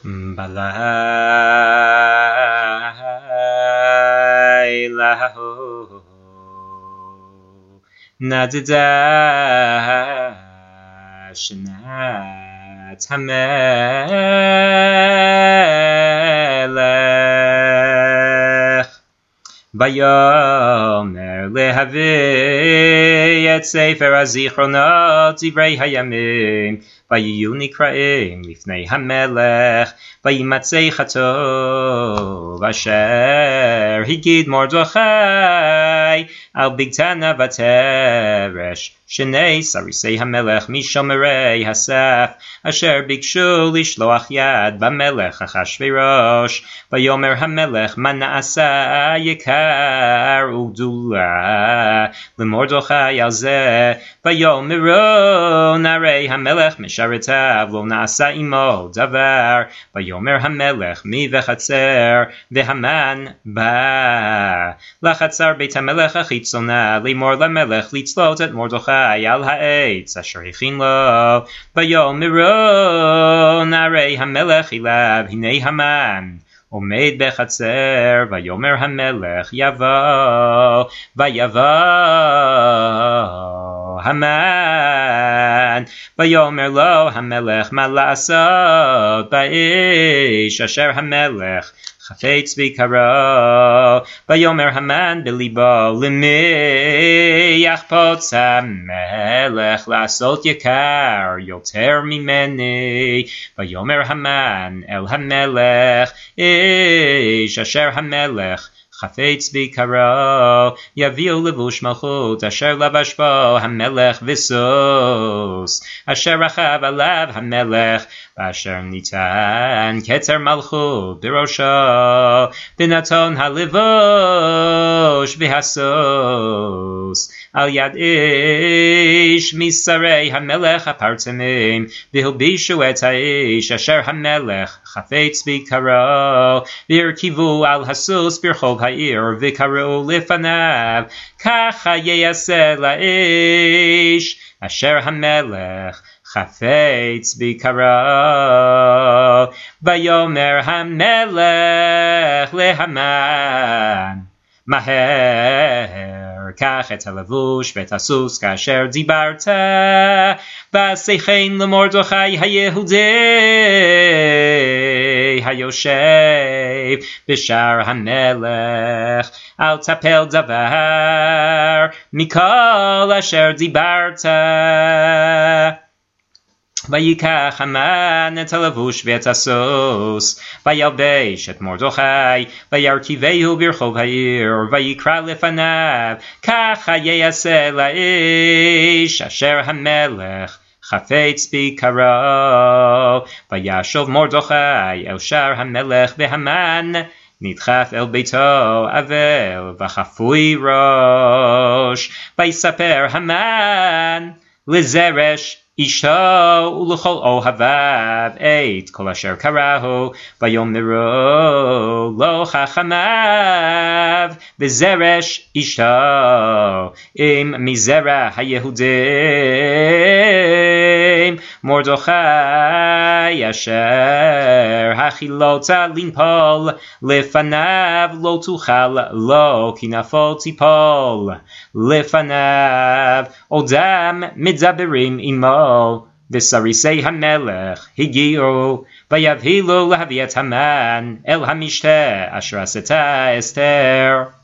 בלילה נדדה שנת המלך ויאמר להביא את ספר הזיכרונות דברי הימים ויהיו נקראים לפני המלך וימצא כתוב אשר הגיד מרדכי על בגתנה ותרש שני סריסי המלך משומרי הסף אשר ביקשו לשלוח יד במלך אחשוורוש ויאמר המלך מה נעשה יקר וגדולה למרדכי על זה ויאמרו נערי המלך משרתיו לא נעשה עמו דבר ויאמר המלך מי בחצר והמן בא לחצר בית המלך החיצונה לאמור למלך לצלות את מרדכי על העץ אשר הכין לו ויאמרו נערי המלך אליו הנה המן עומד בחצר ויאמר המלך יבוא ויבוא המן ויאמר לו המלך מה לעשות באיש אשר המלך חפץ ביקרו ויאמר המן בליבו למי יחפוץ המלך לעשות יקר יותר ממני ויאמר המן אל המלך איש אשר המלך חפץ ביקרו יביאו לבוש מלכות אשר לבש בו המלך וסוס אשר רכב עליו המלך ואשר ניתן כתר מלכות בראשו ונתון הלבוש והסוס על יד איש משרי המלך הפרטמים והלבישו את האיש אשר המלך חפץ ביקרו והרכיבו על הסוס ברחוב העיר וקראו לפניו ככה יעשה לאיש אשר המלך חפץ ביקרו ויאמר המלך להמן מהר קח את הלבוש ואת הסוס כאשר דיברת ועשה כן למרדכי היהודי היושב בשער המלך אל תפל דבר מכל אשר דיברת ויקח המן את הלבוש ואת הסוס וילבש את מרדכי וירכיבהו ברחוב העיר ויקרא לפניו ככה יעשה לאיש אשר המלך חפץ ביקרו וישוב מרדכי אל שער המלך והמן נדחף אל ביתו אבל וחפוי ראש ויספר המן לזרש אישו ולכל אוהביו את כל אשר קראו ויאמרו לו חכמיו וזרש אישו אם מזרע היהודים מרדכי אשר הכילות לנפול לפניו לא תוכל לו כי נפול תיפול לפניו עודם מדברים עמו וסריסי המלך הגיעו ויבהילו להביא את המן אל המשתה אשר עשתה אסתר